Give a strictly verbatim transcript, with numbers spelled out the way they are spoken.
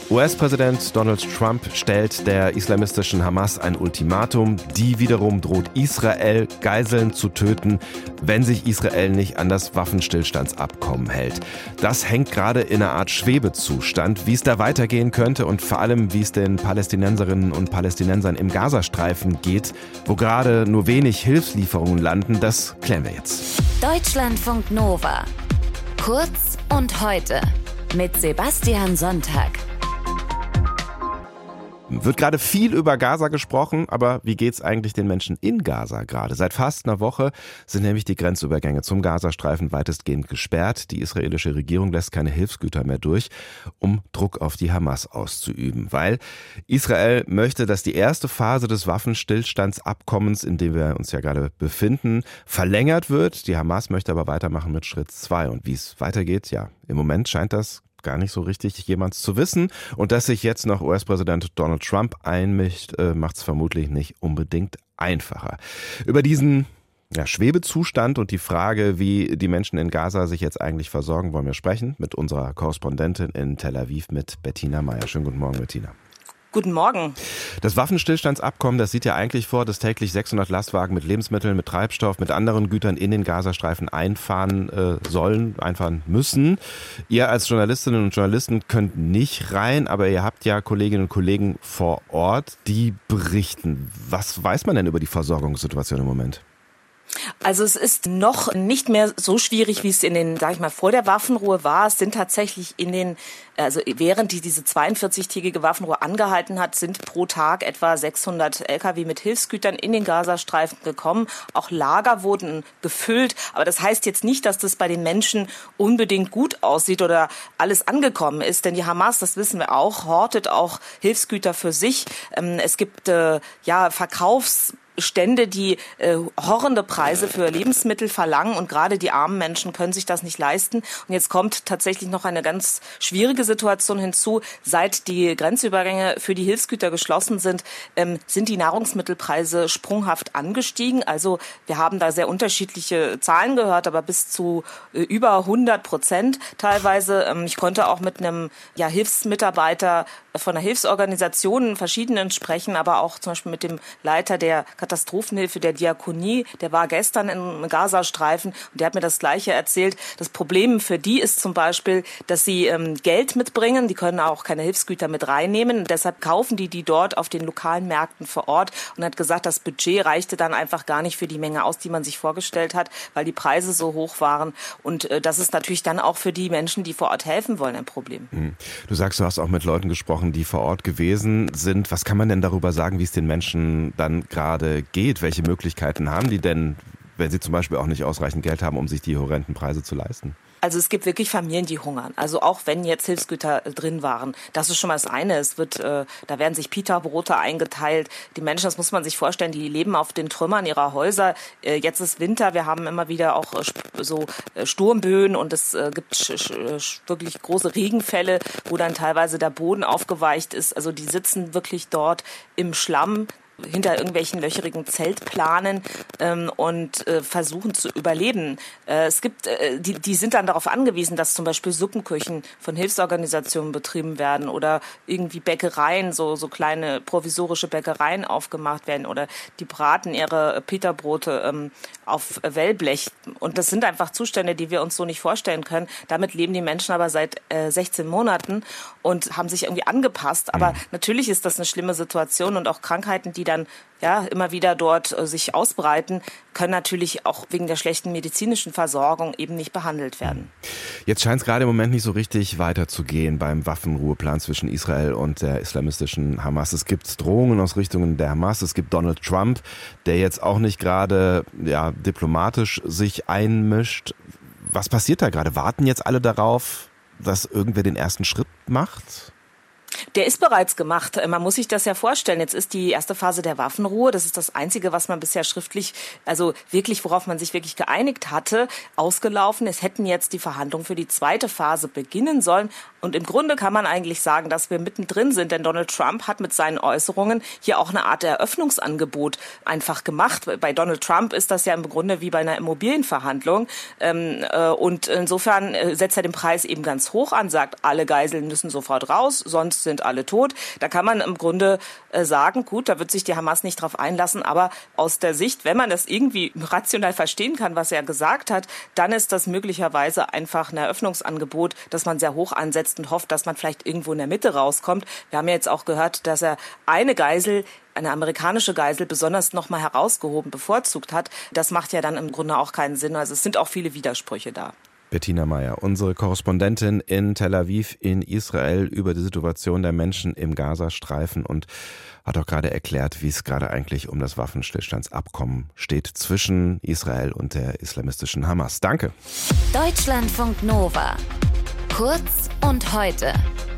U S-Präsident Donald Trump stellt der islamistischen Hamas ein Ultimatum. Die wiederum droht Israel, Geiseln zu töten, wenn sich Israel nicht an das Waffenstillstandsabkommen hält. Das hängt gerade in einer Art Schwebezustand. Wie es da weitergehen könnte und vor allem, wie es den Palästinenserinnen und Palästinensern im Gazastreifen geht, wo gerade nur wenig Hilfslieferungen landen, das klären wir jetzt. Deutschlandfunk Nova. Kurz und heute mit Sebastian Sonntag. Wird gerade viel über Gaza gesprochen, aber wie geht's eigentlich den Menschen in Gaza gerade? Seit fast einer Woche sind nämlich die Grenzübergänge zum Gazastreifen weitestgehend gesperrt. Die israelische Regierung lässt keine Hilfsgüter mehr durch, um Druck auf die Hamas auszuüben. Weil Israel möchte, dass die erste Phase des Waffenstillstandsabkommens, in dem wir uns ja gerade befinden, verlängert wird. Die Hamas möchte aber weitermachen mit Schritt zwei. Und wie es weitergeht, ja, im Moment scheint das gar nicht so richtig jemand zu wissen. Und dass sich jetzt noch U S-Präsident Donald Trump einmischt, äh, macht es vermutlich nicht unbedingt einfacher. Über diesen ja, Schwebezustand und die Frage, wie die Menschen in Gaza sich jetzt eigentlich versorgen, wollen wir sprechen mit unserer Korrespondentin in Tel Aviv, mit Bettina Meyer. Schönen guten Morgen, Bettina. Guten Morgen. Das Waffenstillstandsabkommen, das sieht ja eigentlich vor, dass täglich sechshundert Lastwagen mit Lebensmitteln, mit Treibstoff, mit anderen Gütern in den Gazastreifen einfahren äh, sollen, einfahren müssen. Ihr als Journalistinnen und Journalisten könnt nicht rein, aber ihr habt ja Kolleginnen und Kollegen vor Ort, die berichten. Was weiß man denn über die Versorgungssituation im Moment? Also es ist noch nicht mehr so schwierig, wie es in den, sag ich mal, vor der Waffenruhe war. Es sind tatsächlich in den, also während die diese zweiundvierzigtägige Waffenruhe angehalten hat, sind pro Tag etwa sechshundert L K W mit Hilfsgütern in den Gazastreifen gekommen. Auch Lager wurden gefüllt. Aber das heißt jetzt nicht, dass das bei den Menschen unbedingt gut aussieht oder alles angekommen ist. Denn die Hamas, das wissen wir auch, hortet auch Hilfsgüter für sich. Es gibt äh, ja Verkaufs Stände, die äh, horrende Preise für Lebensmittel verlangen und gerade die armen Menschen können sich das nicht leisten. Und jetzt kommt tatsächlich noch eine ganz schwierige Situation hinzu. Seit die Grenzübergänge für die Hilfsgüter geschlossen sind, ähm, sind die Nahrungsmittelpreise sprunghaft angestiegen. Also wir haben da sehr unterschiedliche Zahlen gehört, aber bis zu äh, über hundert Prozent teilweise. Ähm, ich konnte auch mit einem ja, Hilfsmitarbeiter von einer Hilfsorganisation verschiedenen sprechen, aber auch zum Beispiel mit dem Leiter der Katastrophenhilfe der Diakonie, der war gestern im Gazastreifen und der hat mir das Gleiche erzählt. Das Problem für die ist zum Beispiel, dass sie ähm, Geld mitbringen, die können auch keine Hilfsgüter mit reinnehmen und deshalb kaufen die die dort auf den lokalen Märkten vor Ort und hat gesagt, das Budget reichte dann einfach gar nicht für die Menge aus, die man sich vorgestellt hat, weil die Preise so hoch waren und äh, das ist natürlich dann auch für die Menschen, die vor Ort helfen wollen, ein Problem. Du sagst, du hast auch mit Leuten gesprochen, die vor Ort gewesen sind. Was kann man denn darüber sagen, wie es den Menschen dann gerade geht? Welche Möglichkeiten haben die denn, wenn sie zum Beispiel auch nicht ausreichend Geld haben, um sich die horrenden Preise zu leisten? Also es gibt wirklich Familien, die hungern. Also auch wenn jetzt Hilfsgüter drin waren. Das ist schon mal das eine. Es wird, äh, da werden sich Pita-Brote eingeteilt. Die Menschen, das muss man sich vorstellen, die leben auf den Trümmern ihrer Häuser. Äh, jetzt ist Winter. Wir haben immer wieder auch äh, so äh, Sturmböen und es äh, gibt sch- sch- wirklich große Regenfälle, wo dann teilweise der Boden aufgeweicht ist. Also die sitzen wirklich dort im Schlamm hinter irgendwelchen löcherigen Zeltplanen ähm, und äh, versuchen zu überleben. Äh, es gibt, äh, die, die sind dann darauf angewiesen, dass zum Beispiel Suppenküchen von Hilfsorganisationen betrieben werden oder irgendwie Bäckereien, so, so kleine provisorische Bäckereien aufgemacht werden oder die braten ihre Pita-Brote ähm, auf Wellblech. Und das sind einfach Zustände, die wir uns so nicht vorstellen können. Damit leben die Menschen aber seit äh, sechzehn Monaten und haben sich irgendwie angepasst. Aber mhm. natürlich ist das eine schlimme Situation und auch Krankheiten, die dann ja immer wieder dort äh, sich ausbreiten, können natürlich auch wegen der schlechten medizinischen Versorgung eben nicht behandelt werden. Jetzt scheint es gerade im Moment nicht so richtig weiterzugehen beim Waffenruheplan zwischen Israel und der islamistischen Hamas. Es gibt Drohungen aus Richtungen der Hamas. Es gibt Donald Trump, der jetzt auch nicht gerade ja, diplomatisch sich einmischt. Was passiert da gerade? Warten jetzt alle darauf, dass irgendwer den ersten Schritt macht? Der ist bereits gemacht. Man muss sich das ja vorstellen. Jetzt ist die erste Phase der Waffenruhe. Das ist das Einzige, was man bisher schriftlich, also wirklich, worauf man sich wirklich geeinigt hatte, ausgelaufen. Es hätten jetzt die Verhandlungen für die zweite Phase beginnen sollen. Und im Grunde kann man eigentlich sagen, dass wir mittendrin sind. Denn Donald Trump hat mit seinen Äußerungen hier auch eine Art Eröffnungsangebot einfach gemacht. Bei Donald Trump ist das ja im Grunde wie bei einer Immobilienverhandlung. Und insofern setzt er den Preis eben ganz hoch an, sagt, alle Geiseln müssen sofort raus, sonst sind alle tot. Da kann man im Grunde äh, sagen, gut, da wird sich die Hamas nicht drauf einlassen, aber aus der Sicht, wenn man das irgendwie rational verstehen kann, was er gesagt hat, dann ist das möglicherweise einfach ein Eröffnungsangebot, das man sehr hoch ansetzt und hofft, dass man vielleicht irgendwo in der Mitte rauskommt. Wir haben ja jetzt auch gehört, dass er eine Geisel, eine amerikanische Geisel, besonders nochmal herausgehoben, bevorzugt hat. Das macht ja dann im Grunde auch keinen Sinn. Also es sind auch viele Widersprüche da. Bettina Meyer, unsere Korrespondentin in Tel Aviv in Israel, über die Situation der Menschen im Gazastreifen und hat auch gerade erklärt, wie es gerade eigentlich um das Waffenstillstandsabkommen steht zwischen Israel und der islamistischen Hamas. Danke. Deutschlandfunk Nova. Kurz und heute.